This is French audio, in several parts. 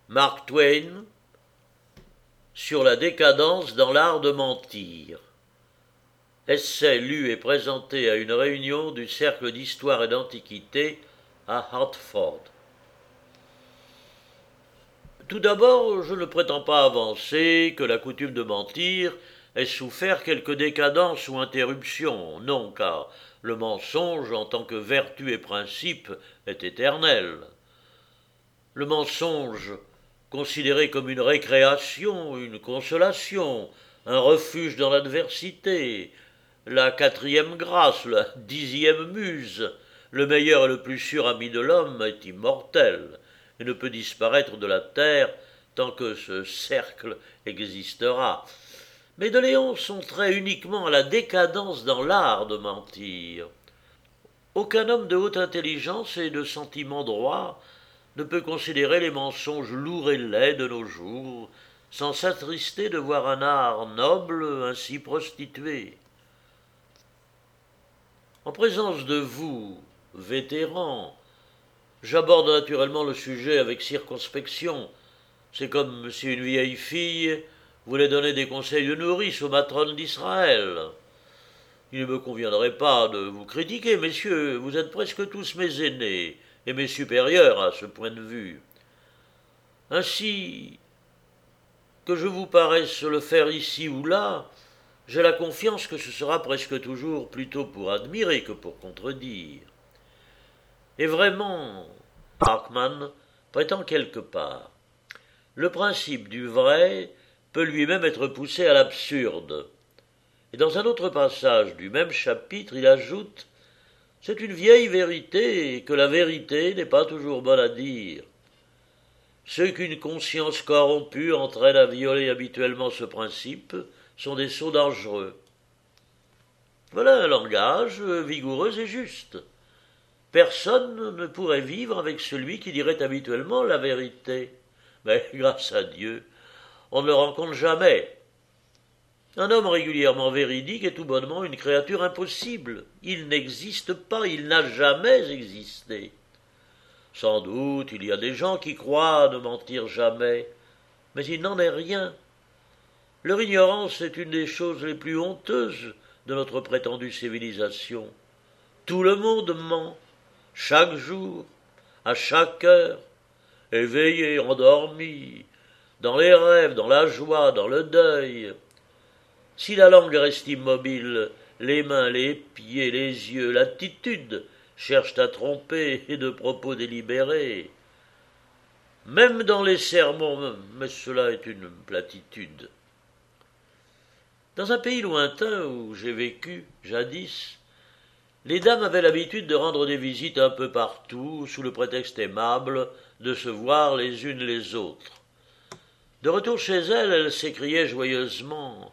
Mark Twain sur la décadence dans l'art de mentir. Essai lu et présenté à une réunion du Cercle d'Histoire et d'Antiquité à Hartford. Tout d'abord, je ne prétends pas avancer que la coutume de mentir ait souffert quelque décadence ou interruption. Non, car le mensonge, en tant que vertu et principe, est éternel. Le mensonge, considéré comme une récréation, une consolation, un refuge dans l'adversité, la quatrième grâce, la dixième muse, le meilleur et le plus sûr ami de l'homme, est immortel et ne peut disparaître de la terre tant que ce cercle existera. Mais de Léon songerait uniquement à la décadence dans l'art de mentir. Aucun homme de haute intelligence et de sentiment droit ne peut considérer les mensonges lourds et laids de nos jours sans s'attrister de voir un art noble ainsi prostitué. En présence de vous, vétérans, j'aborde naturellement le sujet avec circonspection. C'est comme si une vieille fille voulait donner des conseils de nourrice aux matrones d'Israël. Il ne me conviendrait pas de vous critiquer, messieurs, vous êtes presque tous mes aînés et mes supérieurs à ce point de vue. Ainsi que je vous paraisse le faire ici ou là, j'ai la confiance que ce sera presque toujours plutôt pour admirer que pour contredire. Et vraiment, Parkman prétend quelque part. Le principe du vrai peut lui-même être poussé à l'absurde. Et dans un autre passage du même chapitre, il ajoute « C'est une vieille vérité et que la vérité n'est pas toujours bonne à dire. Ceux qu'une conscience corrompue entraîne à violer habituellement ce principe sont des sots dangereux. » Voilà un langage vigoureux et juste. Personne ne pourrait vivre avec celui qui dirait habituellement la vérité. Mais grâce à Dieu, on ne le rencontre jamais. Un homme régulièrement véridique est tout bonnement une créature impossible. Il n'existe pas, il n'a jamais existé. Sans doute, il y a des gens qui croient ne mentir jamais, mais il n'en est rien. Leur ignorance est une des choses les plus honteuses de notre prétendue civilisation. Tout le monde ment, chaque jour, à chaque heure, éveillé, endormi, dans les rêves, dans la joie, dans le deuil. Si la langue reste immobile, les mains, les pieds, les yeux, l'attitude cherchent à tromper et de propos délibérés. Même dans les sermons, mais cela est une platitude. Dans un pays lointain où j'ai vécu, jadis, les dames avaient l'habitude de rendre des visites un peu partout, sous le prétexte aimable de se voir les unes les autres. De retour chez elles s'écriaient joyeusement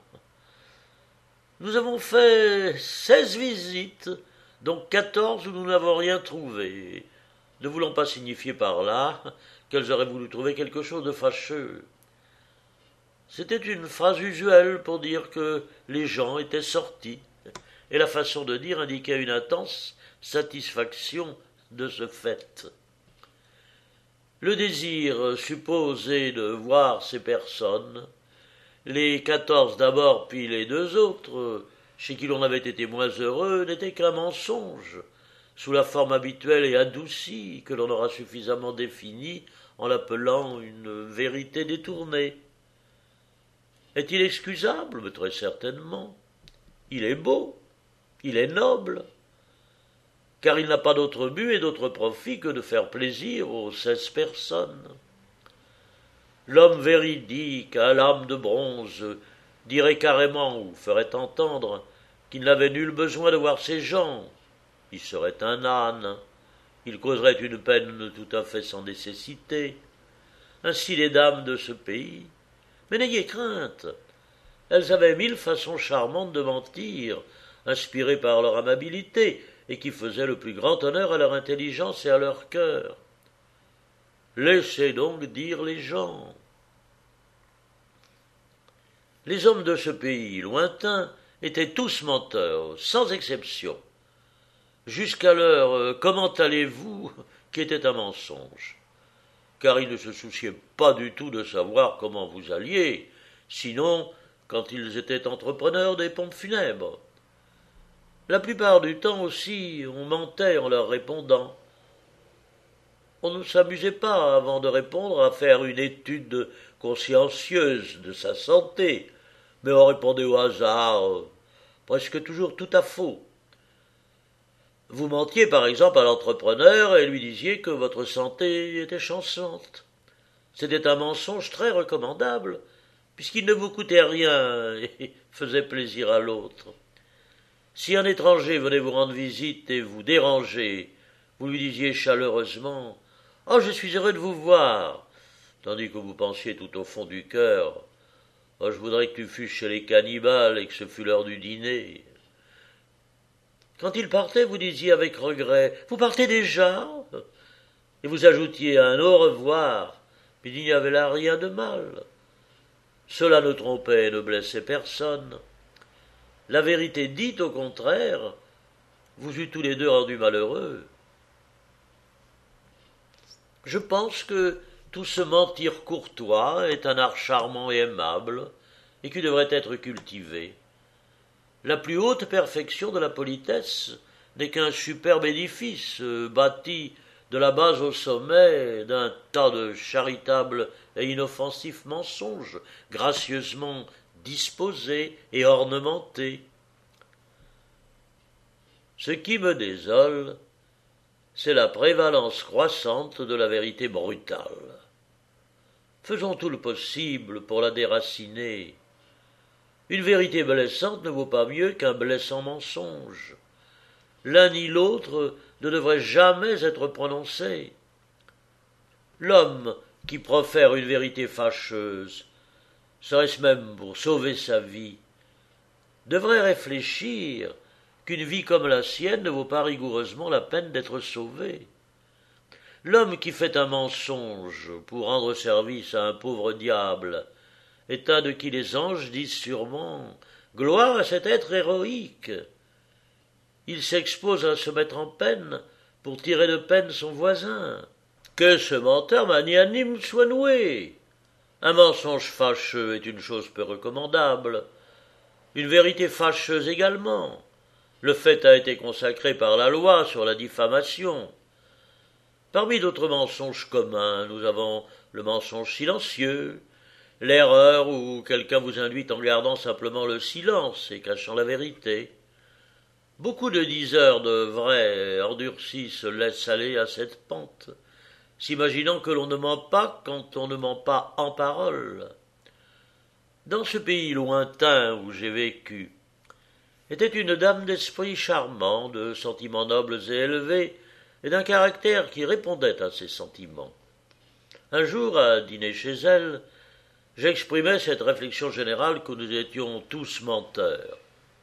« Nous avons fait 16 visites, donc 14 où nous n'avons rien trouvé, ne voulant pas signifier par là qu'elles auraient voulu trouver quelque chose de fâcheux. C'était une phrase usuelle pour dire que les gens étaient sortis, et la façon de dire indiquait une intense satisfaction de ce fait. Le désir supposé de voir ces personnes, les 14 d'abord puis les 2 autres, chez qui l'on avait été moins heureux, n'était qu'un mensonge, sous la forme habituelle et adoucie que l'on aura suffisamment définie en l'appelant une vérité détournée. Est-il excusable? Mais très certainement. Il est beau, il est noble, car il n'a pas d'autre but et d'autre profit que de faire plaisir aux 16 personnes. L'homme véridique, à l'âme de bronze, dirait carrément, ou ferait entendre, qu'il n'avait nul besoin de voir ces gens. Il serait un âne, il causerait une peine tout à fait sans nécessité. Ainsi les dames de ce pays. Mais n'ayez crainte, elles avaient 1000 façons charmantes de mentir, inspirées par leur amabilité, et qui faisaient le plus grand honneur à leur intelligence et à leur cœur. Laissez donc dire les gens. Les hommes de ce pays lointain étaient tous menteurs, sans exception, jusqu'à leur « comment allez-vous » qui était un mensonge. car ils ne se souciaient pas du tout de savoir comment vous alliez, sinon quand ils étaient entrepreneurs des pompes funèbres. La plupart du temps aussi, on mentait en leur répondant. On ne s'amusait pas, avant de répondre, à faire une étude consciencieuse de sa santé, mais on répondait au hasard, presque toujours tout à faux. Vous mentiez par exemple à l'entrepreneur et lui disiez que votre santé était chancelante. C'était un mensonge très recommandable, puisqu'il ne vous coûtait rien et faisait plaisir à l'autre. Si un étranger venait vous rendre visite et vous déranger, vous lui disiez chaleureusement « Oh, je suis heureux de vous voir », tandis que vous pensiez tout au fond du cœur « Oh, je voudrais que tu fusses chez les cannibales et que ce fût l'heure du dîner ». Quand il partait, vous disiez avec regret « Vous partez déjà ?» et vous ajoutiez un « Au revoir », mais il n'y avait là rien de mal. Cela ne trompait et ne blessait personne. La vérité dite, au contraire, vous eût tous les deux rendus malheureux. Je pense que tout ce mentir courtois est un art charmant et aimable, et qui devrait être cultivé. La plus haute perfection de la politesse n'est qu'un superbe édifice, bâti de la base au sommet d'un tas de charitables et inoffensifs mensonges, gracieusement disposés et ornementés. Ce qui me désole, c'est la prévalence croissante de la vérité brutale. Faisons tout le possible pour la déraciner. Une vérité blessante ne vaut pas mieux qu'un blessant mensonge. L'un ni l'autre ne devrait jamais être prononcé. L'homme qui profère une vérité fâcheuse, serait-ce même pour sauver sa vie, devrait réfléchir qu'une vie comme la sienne ne vaut pas rigoureusement la peine d'être sauvée. L'homme qui fait un mensonge pour rendre service à un pauvre diable est un de qui les anges disent sûrement « Gloire à cet être héroïque !» Il s'expose à se mettre en peine pour tirer de peine son voisin. Que ce menteur magnanime soit noué. Un mensonge fâcheux est une chose peu recommandable. Une vérité fâcheuse également. Le fait a été consacré par la loi sur la diffamation. Parmi d'autres mensonges communs, nous avons le mensonge silencieux, l'erreur où quelqu'un vous induit en gardant simplement le silence et cachant la vérité. Beaucoup de diseurs de vrai endurcis se laissent aller à cette pente, s'imaginant que l'on ne ment pas quand on ne ment pas en parole. Dans ce pays lointain où j'ai vécu, était une dame d'esprit charmant, de sentiments nobles et élevés, et d'un caractère qui répondait à ses sentiments. Un jour, à dîner chez elle, j'exprimai cette réflexion générale que nous étions tous menteurs.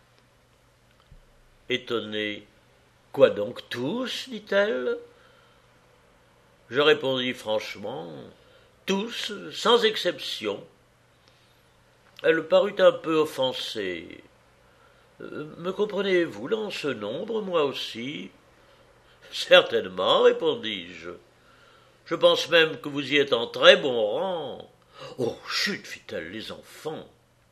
Étonnée, « Quoi donc tous ?» dit-elle. Je répondis franchement, « Tous, sans exception. » Elle parut un peu offensée. « Me comprenez-vous dans ce nombre, moi aussi ?»« Certainement, répondis-je. Je pense même que vous y êtes en très bon rang. »« Oh, chut, fit-elle, les enfants !»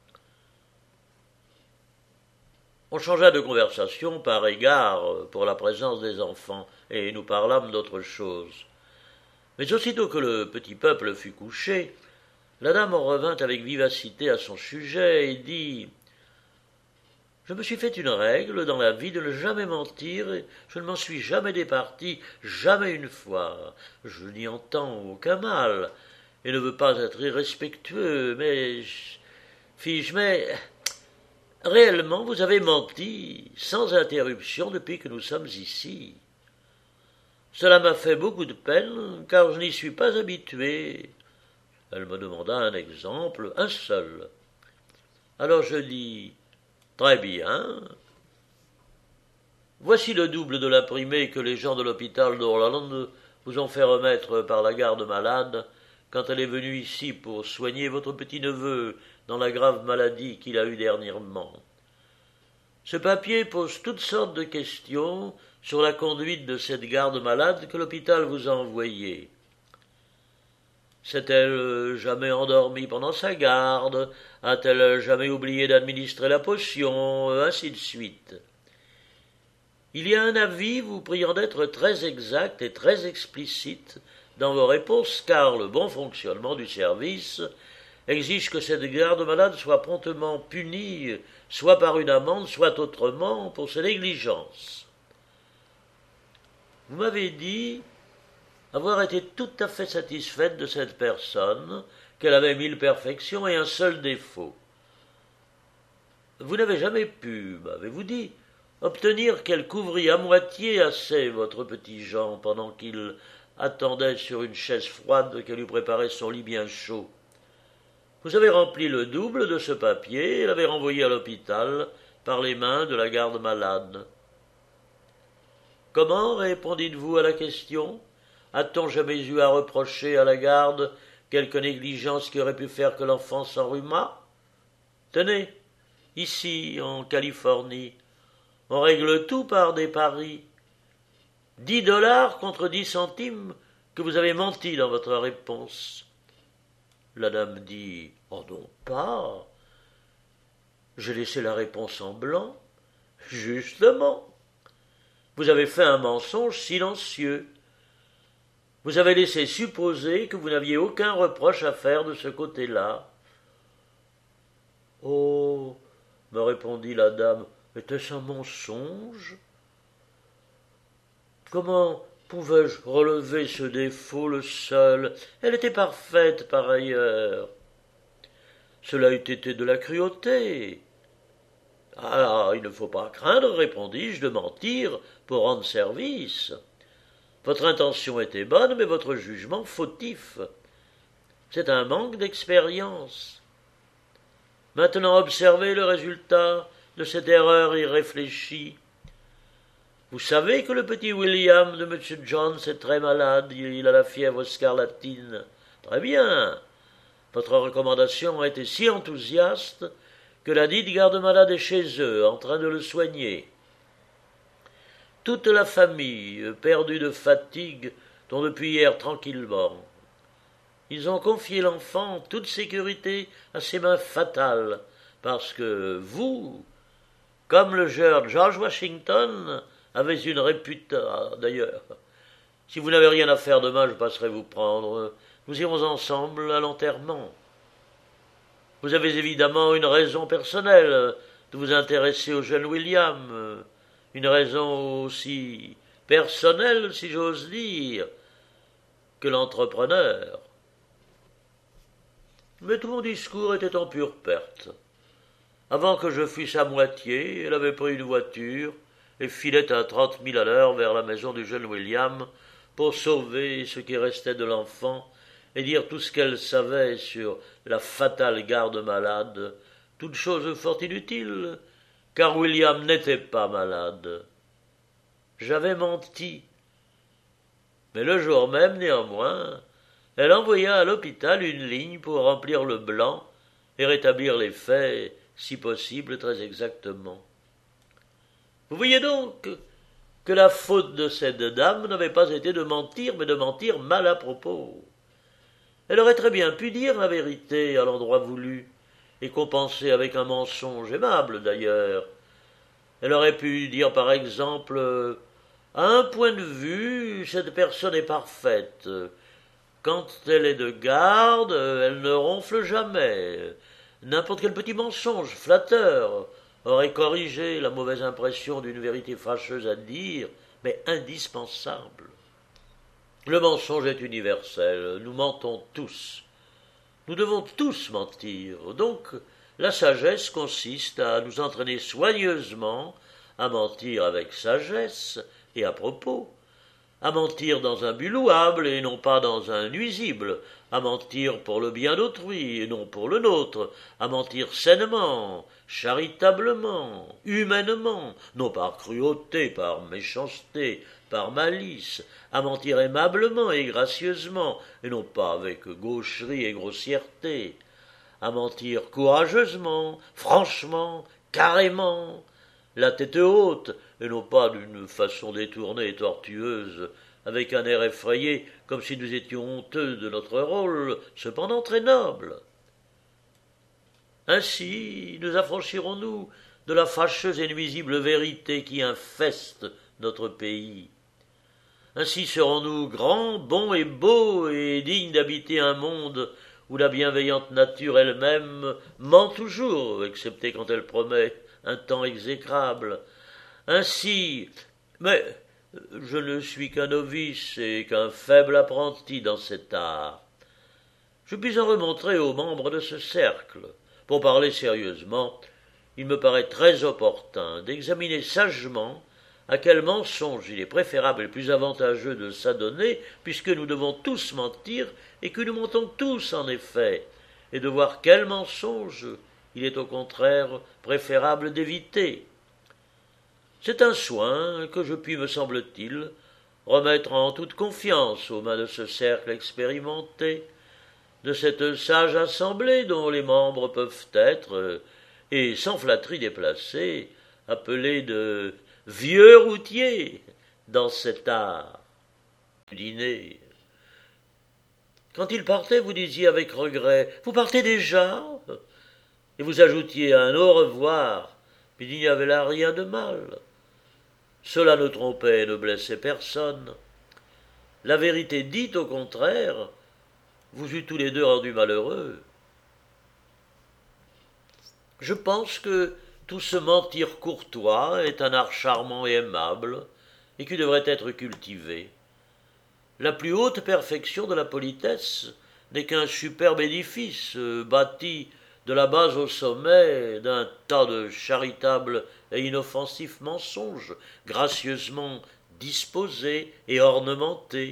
On changea de conversation par égard pour la présence des enfants, et nous parlâmes d'autre chose. Mais aussitôt que le petit peuple fut couché, la dame en revint avec vivacité à son sujet et dit « Je me suis fait une règle dans la vie de ne jamais mentir, et je ne m'en suis jamais départi, jamais une fois. Je n'y entends aucun mal, et ne veux pas être irrespectueux, mais... Fis-je, mais... Réellement, vous avez menti, sans interruption, depuis que nous sommes ici. Cela m'a fait beaucoup de peine, car je n'y suis pas habitué. » Elle me demanda un exemple, un seul. Alors je dis « Très bien. Voici le double de l'imprimé que les gens de l'hôpital d'Orlande vous ont fait remettre par la garde malade quand elle est venue ici pour soigner votre petit-neveu dans la grave maladie qu'il a eue dernièrement. Ce papier pose toutes sortes de questions sur la conduite de cette garde malade que l'hôpital vous a envoyée. S'est-elle jamais endormie pendant sa garde? A-t-elle jamais oublié d'administrer la potion? Ainsi de suite. Il y a un avis vous priant d'être très exact et très explicite dans vos réponses, car le bon fonctionnement du service exige que cette garde-malade soit promptement punie, soit par une amende, soit autrement, pour ses négligences. Vous m'avez dit avoir été tout à fait satisfaite de cette personne, qu'elle avait 1000 perfections et un seul défaut. Vous n'avez jamais pu, m'avez-vous dit, obtenir qu'elle couvrît à moitié assez votre petit Jean pendant qu'il attendait sur une chaise froide qu'elle eût préparé son lit bien chaud. Vous avez rempli le double de ce papier et l'avez renvoyé à l'hôpital par les mains de la garde malade. Comment répondîtes-vous à la question? A-t-on jamais eu à reprocher à la garde quelque négligence qui aurait pu faire que l'enfant s'enrhumât? Tenez, ici, en Californie, on règle tout par des paris. 10 $ contre 10 centimes que vous avez menti dans votre réponse. La dame dit « Oh non pas. J'ai laissé la réponse en blanc. Justement. Vous avez fait un mensonge silencieux. Vous avez laissé supposer que vous n'aviez aucun reproche à faire de ce côté-là. » Oh, me répondit la dame, était-ce un mensonge? Comment pouvais-je relever ce défaut le seul? Elle était parfaite par ailleurs. Cela eût été de la cruauté. Ah, il ne faut pas craindre, répondis-je, de mentir pour rendre service. Votre intention était bonne, mais votre jugement fautif. C'est un manque d'expérience. Maintenant observez le résultat de cette erreur irréfléchie. Vous savez que le petit William de M. Jones est très malade, il a la fièvre scarlatine. Très bien. Votre recommandation a été si enthousiaste que la dite garde-malade est chez eux, en train de le soigner. Toute la famille, perdue de fatigue, dont depuis hier tranquillement. Ils ont confié l'enfant en toute sécurité à ses mains fatales, parce que vous, comme le jeune George Washington, avez une réputation. D'ailleurs, si vous n'avez rien à faire demain, je passerai vous prendre. Nous irons ensemble à l'enterrement. Vous avez évidemment une raison personnelle de vous intéresser au jeune William, une raison aussi personnelle, si j'ose dire, que l'entrepreneur. Mais tout mon discours était en pure perte. Avant que je fusse à moitié, elle avait pris une voiture et filait à 30 000 à l'heure vers la maison du jeune William pour sauver ce qui restait de l'enfant et dire tout ce qu'elle savait sur la fatale garde malade, toute chose fort inutile, car William n'était pas malade. J'avais menti. Mais le jour même, néanmoins, elle envoya à l'hôpital une ligne pour remplir le blanc et rétablir les faits, si possible, très exactement. Vous voyez donc que la faute de cette dame n'avait pas été de mentir, mais de mentir mal à propos. Elle aurait très bien pu dire la vérité à l'endroit voulu, et compenser avec un mensonge aimable d'ailleurs. Elle aurait pu dire par exemple « À un point de vue, cette personne est parfaite. Quand elle est de garde, elle ne ronfle jamais. » N'importe quel petit mensonge flatteur aurait corrigé la mauvaise impression d'une vérité fâcheuse à dire, mais indispensable. Le mensonge est universel, nous mentons tous. Nous devons tous mentir, donc la sagesse consiste à nous entraîner soigneusement à mentir avec sagesse et à propos, à mentir dans un but louable et non pas dans un nuisible, à mentir pour le bien d'autrui et non pour le nôtre, à mentir sainement, charitablement, humainement, non par cruauté, par méchanceté, par malice, à mentir aimablement et gracieusement, et non pas avec gaucherie et grossièreté, à mentir courageusement, franchement, carrément, la tête haute, et non pas d'une façon détournée et tortueuse, avec un air effrayé, comme si nous étions honteux de notre rôle, cependant très noble. Ainsi nous affranchirons-nous de la fâcheuse et nuisible vérité qui infeste notre pays. Ainsi serons-nous grands, bons et beaux, et dignes d'habiter un monde où la bienveillante nature elle-même ment toujours, excepté quand elle promet un temps exécrable. Ainsi, mais je ne suis qu'un novice et qu'un faible apprenti dans cet art. Je puis en remontrer aux membres de ce cercle. Pour parler sérieusement, il me paraît très opportun d'examiner sagement à quel mensonge il est préférable et plus avantageux de s'adonner, puisque nous devons tous mentir et que nous mentons tous en effet, et de voir quel mensonge il est au contraire préférable d'éviter. C'est un soin que je puis, me semble-t-il, remettre en toute confiance aux mains de ce cercle expérimenté, de cette sage assemblée dont les membres peuvent être, et sans flatterie déplacée, appelés de vieux routiers dans cet art. Dîner. Quand il partait, vous disiez avec regret « Vous partez déjà ?» et vous ajoutiez un « Au revoir », puis il n'y avait là rien de mal. Cela ne trompait et ne blessait personne. La vérité dite, au contraire, vous eût tous les deux rendus malheureux. Je pense que tout ce mentir courtois est un art charmant et aimable, et qui devrait être cultivé. La plus haute perfection de la politesse n'est qu'un superbe édifice bâti de la base au sommet d'un tas de charitables et inoffensifs mensonges, gracieusement disposés et ornementés.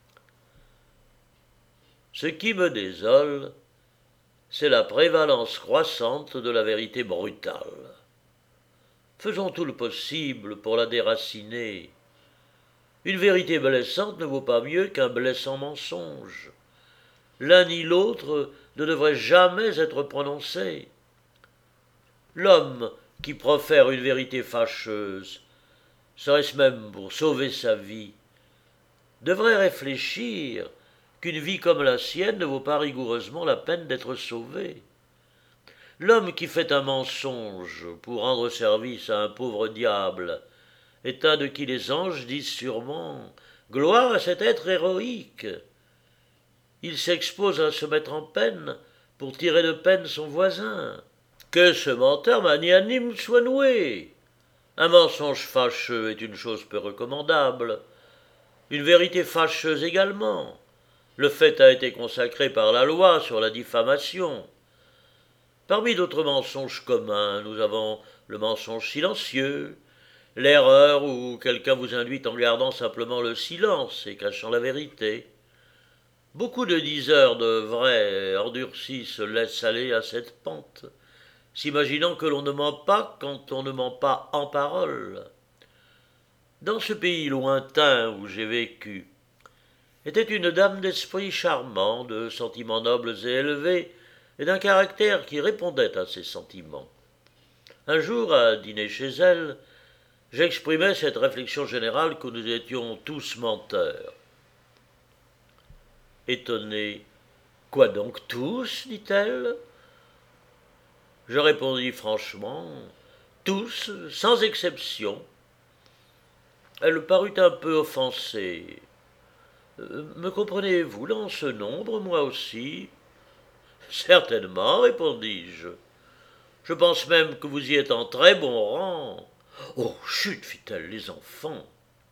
Ce qui me désole, c'est la prévalence croissante de la vérité brutale. Faisons tout le possible pour la déraciner. Une vérité blessante ne vaut pas mieux qu'un blessant mensonge. L'un ni l'autre ne devrait jamais être prononcé. L'homme qui profère une vérité fâcheuse, serait-ce même pour sauver sa vie, devrait réfléchir qu'une vie comme la sienne ne vaut pas rigoureusement la peine d'être sauvée. L'homme qui fait un mensonge pour rendre service à un pauvre diable est un de qui les anges disent sûrement « Gloire à cet être héroïque !» Il s'expose à se mettre en peine pour tirer de peine son voisin. Que ce menteur magnanime soit noué. Un mensonge fâcheux est une chose peu recommandable. Une vérité fâcheuse également. Le fait a été consacré par la loi sur la diffamation. Parmi d'autres mensonges communs, nous avons le mensonge silencieux, l'erreur où quelqu'un vous induit en gardant simplement le silence et cachant la vérité. Beaucoup de diseurs de vrai endurcis se laissent aller à cette pente, s'imaginant que l'on ne ment pas quand on ne ment pas en parole. Dans ce pays lointain où j'ai vécu, était une dame d'esprit charmant, de sentiments nobles et élevés, et d'un caractère qui répondait à ses sentiments. Un jour, à dîner chez elle, j'exprimai cette réflexion générale que nous étions tous menteurs. Étonnée, « Quoi donc tous ?» dit-elle. Je répondis franchement, « Tous, sans exception. » Elle parut un peu offensée. « Me comprenez-vous dans ce nombre, moi aussi ?»« Certainement, répondis-je. Je pense même que vous y êtes en très bon rang. »« Oh, chut, fit-elle, les enfants !»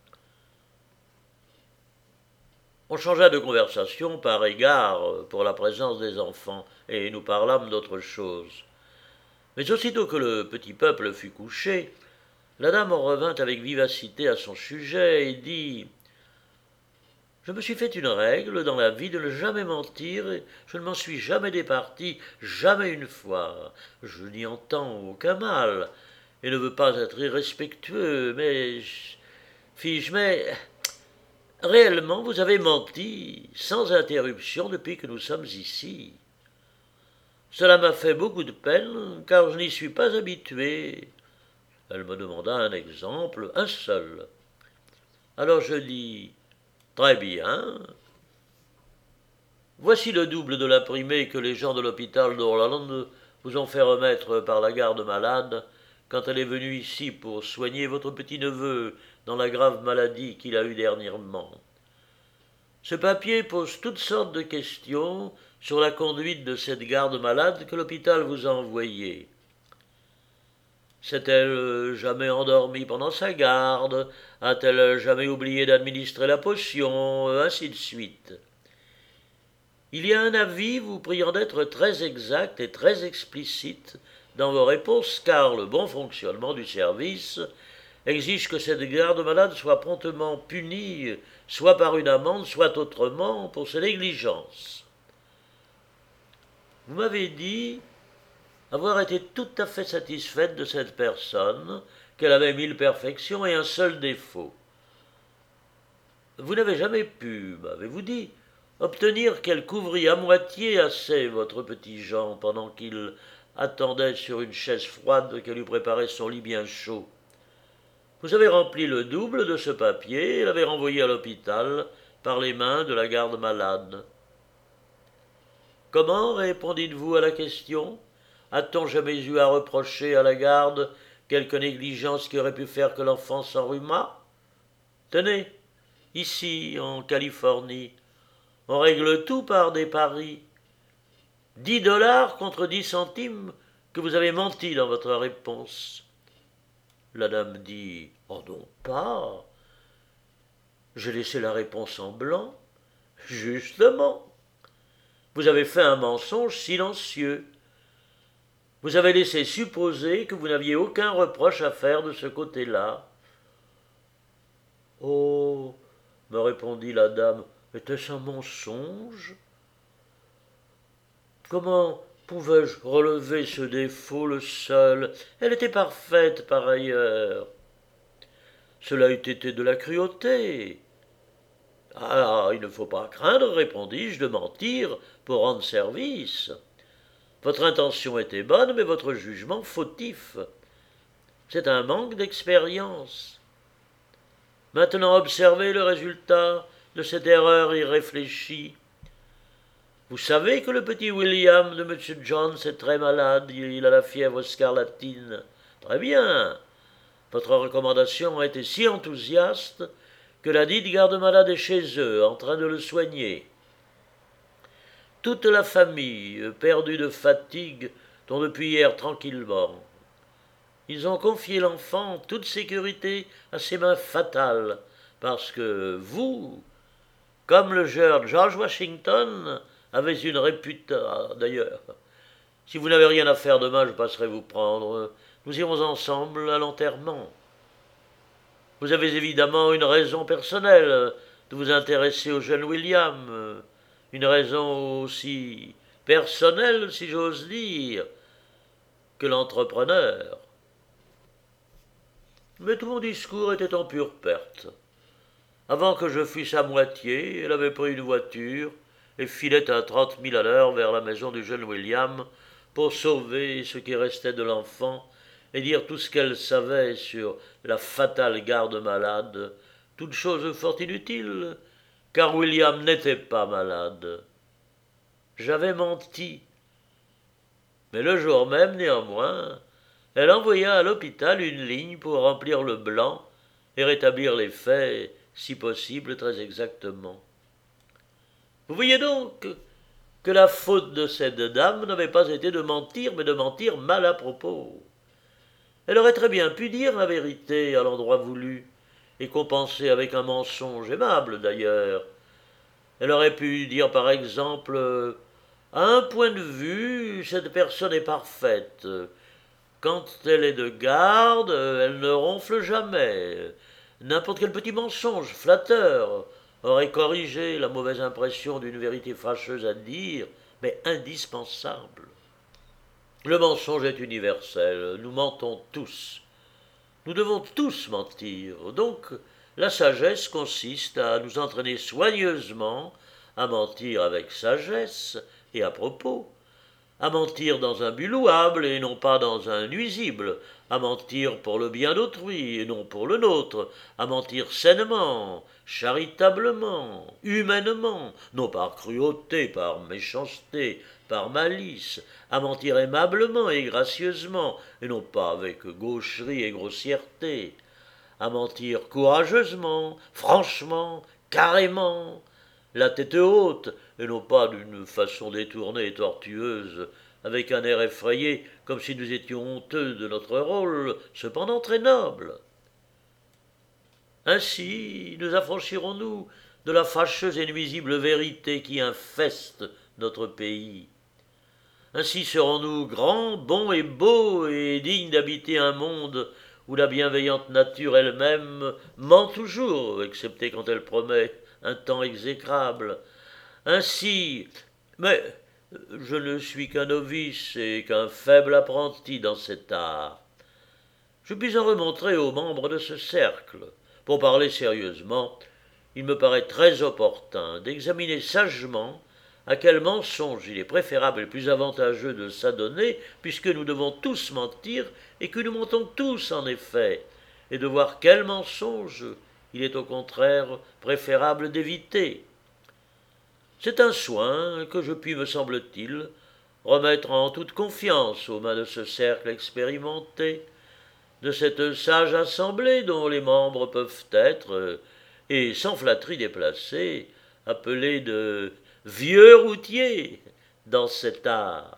On changea de conversation par égard pour la présence des enfants, et nous parlâmes d'autre chose. Mais aussitôt que le petit peuple fut couché, la dame en revint avec vivacité à son sujet et dit « Je me suis fait une règle dans la vie de ne jamais mentir, et je ne m'en suis jamais départi, jamais une fois. Je n'y entends aucun mal, et ne veux pas être irrespectueux, mais... Fis-je, mais... Réellement, vous avez menti, sans interruption, depuis que nous sommes ici. Cela m'a fait beaucoup de peine, car je n'y suis pas habitué. » Elle me demanda un exemple, un seul. Alors je dis Très bien. Voici le double de l'imprimé que les gens de l'hôpital d'Orland vous ont fait remettre par la garde malade quand elle est venue ici pour soigner votre petit-neveu dans la grave maladie qu'il a eue dernièrement. Ce papier pose toutes sortes de questions sur la conduite de cette garde malade que l'hôpital vous a envoyée. S'est-elle jamais endormie pendant sa garde? A-t-elle jamais oublié d'administrer la potion? Ainsi de suite. Il y a un avis vous priant d'être très exact et très explicite dans vos réponses, car le bon fonctionnement du service exige que cette garde malade soit promptement punie, soit par une amende, soit autrement, pour ses négligences. Vous m'avez dit avoir été tout à fait satisfaite de cette personne, qu'elle avait 1000 perfections et un seul défaut. Vous n'avez jamais pu, m'avez-vous dit, obtenir qu'elle couvrît à moitié assez votre petit Jean pendant qu'il attendait sur une chaise froide qu'elle eût préparé son lit bien chaud. Vous avez rempli le double de ce papier et l'avez renvoyé à l'hôpital par les mains de la garde malade. Comment répondîtes-vous à la question? A-t-on jamais eu à reprocher à la garde quelque négligence qui aurait pu faire que l'enfant s'enrhuma? Tenez, ici, en Californie, on règle tout par des paris. 10 $ contre 10 centimes que vous avez menti dans votre réponse. La dame dit « Oh non pas. J'ai laissé la réponse en blanc. Justement. Vous avez fait un mensonge silencieux. Vous avez laissé supposer que vous n'aviez aucun reproche à faire de ce côté-là. » Oh, me répondit la dame, était-ce un mensonge? Comment pouvais-je relever ce défaut le seul? Elle était parfaite par ailleurs. Cela eût été de la cruauté. Ah, il ne faut pas craindre, répondis-je, de mentir pour rendre service. Votre intention était bonne, mais votre jugement fautif. C'est un manque d'expérience. Maintenant observez le résultat de cette erreur irréfléchie. Vous savez que le petit William de M. Jones est très malade, il a la fièvre scarlatine. Très bien. Votre recommandation a été si enthousiaste que la dite garde-malade est chez eux, en train de le soigner. Toute la famille, perdue de fatigue, dont depuis hier tranquillement. Ils ont confié l'enfant en toute sécurité à ses mains fatales, parce que vous, comme le jeune George Washington, avez une réputation. D'ailleurs, si vous n'avez rien à faire demain, je passerai vous prendre. Nous irons ensemble à l'enterrement. Vous avez évidemment une raison personnelle de vous intéresser au jeune William, une raison aussi personnelle, si j'ose dire, que l'entrepreneur. Mais tout mon discours était en pure perte. Avant que je fusse à moitié, elle avait pris une voiture et filait à 30 000 à l'heure vers la maison du jeune William pour sauver ce qui restait de l'enfant et dire tout ce qu'elle savait sur la fatale garde malade, toute chose fort inutile, car William n'était pas malade. J'avais menti. Mais le jour même, néanmoins, elle envoya à l'hôpital une ligne pour remplir le blanc et rétablir les faits, si possible, très exactement. Vous voyez donc que la faute de cette dame n'avait pas été de mentir, mais de mentir mal à propos. Elle aurait très bien pu dire la vérité à l'endroit voulu, et compenser avec un mensonge aimable d'ailleurs. Elle aurait pu dire par exemple « À un point de vue, cette personne est parfaite. Quand elle est de garde, elle ne ronfle jamais. » N'importe quel petit mensonge flatteur aurait corrigé la mauvaise impression d'une vérité fâcheuse à dire, mais indispensable. Le mensonge est universel, nous mentons tous. Nous devons tous mentir, donc la sagesse consiste à nous entraîner soigneusement à mentir avec sagesse et à propos, à mentir dans un but louable et non pas dans un nuisible, à mentir pour le bien d'autrui et non pour le nôtre, à mentir sainement, charitablement, humainement, non par cruauté, par méchanceté, par malice, à mentir aimablement et gracieusement, et non pas avec gaucherie et grossièreté, à mentir courageusement, franchement, carrément, la tête haute, et non pas d'une façon détournée et tortueuse, avec un air effrayé, comme si nous étions honteux de notre rôle, cependant très noble. Ainsi nous affranchirons-nous de la fâcheuse et nuisible vérité qui infeste notre pays. Ainsi serons-nous grands, bons et beaux et dignes d'habiter un monde où la bienveillante nature elle-même ment toujours, excepté quand elle promet un temps exécrable. Ainsi, mais je ne suis qu'un novice et qu'un faible apprenti dans cet art. Je puis en remontrer aux membres de ce cercle. Pour parler sérieusement, il me paraît très opportun d'examiner sagement à quel mensonge il est préférable et plus avantageux de s'adonner, puisque nous devons tous mentir et que nous mentons tous en effet, et de voir quel mensonge il est au contraire préférable d'éviter. C'est un soin que je puis, me semble-t-il, remettre en toute confiance aux mains de ce cercle expérimenté, de cette sage assemblée dont les membres peuvent être, et sans flatterie déplacée, appelés de vieux routiers dans cet art.